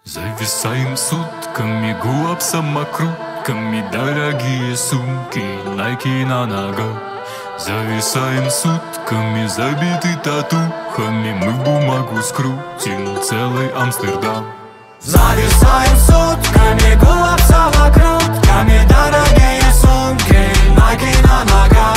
Зависаем сутками, губ самокрутками, дорогие сумки, Nike на ногах. Зависаем сутками, забиты татухами, мы в бумагу скрутим целый Амстердам. Зависаем сутками, губ самокрутками, дорогие сумки, Nike на ногах.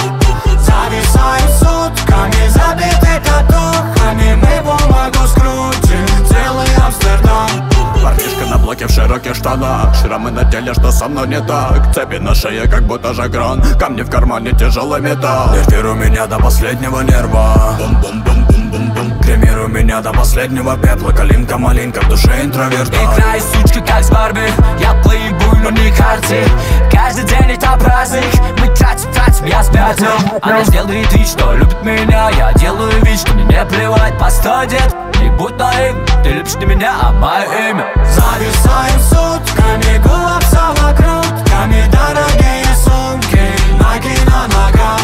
Зависаем сутками, забиты татухами, мы в бумагу скрутим целый Амстердам. Парнишка на блоке в широких штанах, шрамы на теле, что со мной не так. Цепи на шее, как будто жагрон, камни в кармане, тяжелый металл. Эфир меня до последнего нерва, бум-бум-бум-бум-бум-бум. Кремируй меня до последнего пепла, калинка, малинка, в душе интроверта. Играй, сучка, как с Барби, я плейбой, но не карти. Каждый день это праздник, мы тратим, я спятил. Она сделает вид, что любит меня, я делаю вид, что мне не плевать. Постой, дед, не будь наивным, ты любишь не меня, а мое имя. Зависаем сутками, губ самокрутками, дорогие сумки, Nike на ногах.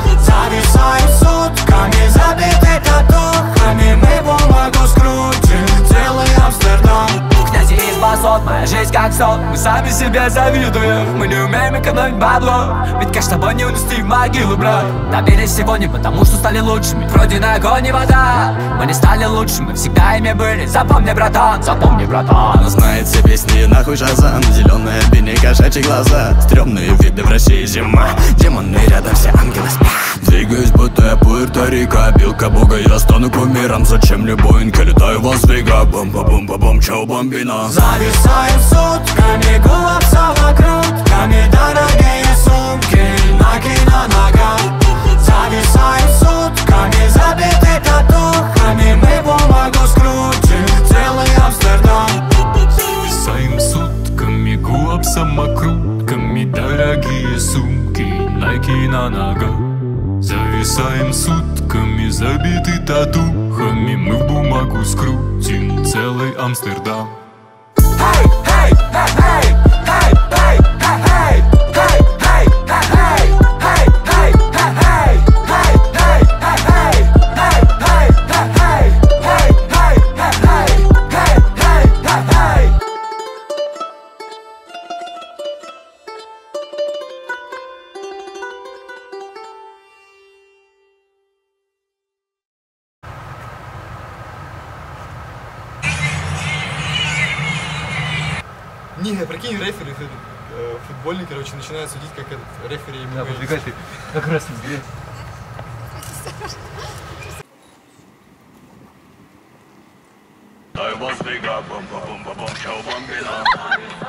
Зависаем сутками, забиты татухами, мы бумагу скрутим целый Амстердам. Князь из басот, моя жизнь как сон, мы сами себе завидуем. Мы не умеем экономить бабло, ведь кэш с тобой не унести в могилу, брат. Добились сегодня, потому что стали лучшими. Вроде на огонь и вода, мы не стали лучшими, мы всегда ими были. Запомни, братан, запомни, братан. Она знает все песни, нахуй шазам. Зеленые бини, кошачьи глаза, стрёмные виды в России зима. Демоны рядом, все ангелы спят. Двигаюсь, будто я Пуэрто-Рико, пилка бога, я стану кумиром. Зачем мне Боинг, я летаю в Лас-Вегас. Бум-ба-бум-ба-бум, чау, бомбина. Зависаем сутками, губ самокрутками, дорогие сумки, Nike на ногах. Зависаем сутками, забиты татухами, мы бумагу скрутим целый Амстердам. Зависаем сутками, губ самокрутками, дорогие сумки, Nike на ногах. Зависаем сутками, забиты татухами, мы в бумагу скрутим целый Амстердам. Hey, hey, hey, hey, hey, hey, hey, hey, hey, hey, hey, hey, hey, hey, hey, hey, hey, hey, hey, hey. Не, прикинь, рефери футбольный, короче, начинает судить, как этот рефери ему говорит. Подвигай ты, как раз взгляд. Лас-Вегас, бум-ба-бум-ба-бум, чау, бомбина.